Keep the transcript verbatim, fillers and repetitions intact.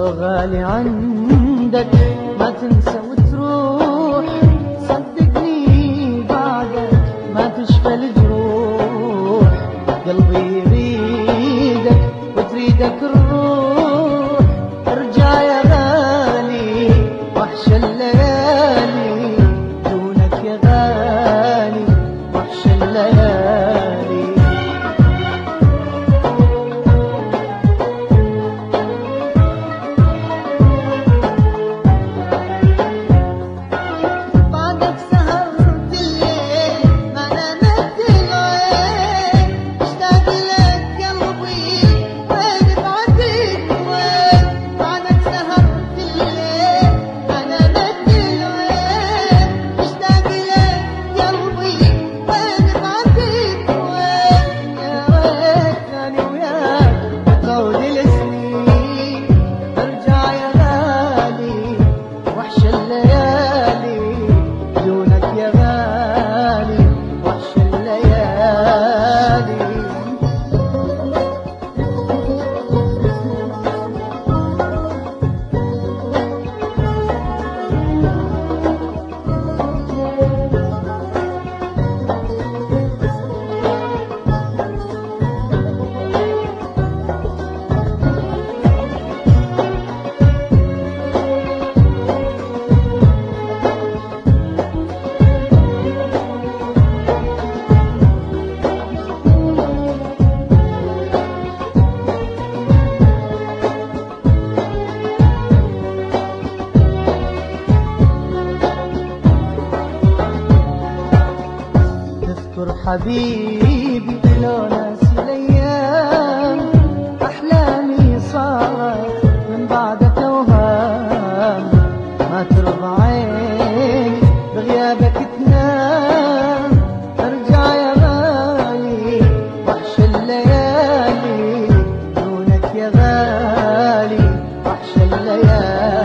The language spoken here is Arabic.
غالي عندك ما تنسى وتروح، صدقني بعدك ما تشفى الجروح. قلبي يريدك وتريدك الروح، ارجع يا غالي وحش الليالي، دونك يا غالي وحش الليالي. حبيبي لو ناسي الايام، احلامي صارت من بعدك اوهام. ما ترضى عيني بغيابك تنام، ارجع يا غالي وحش الليالي، دونك يا غالي وحش الليالي.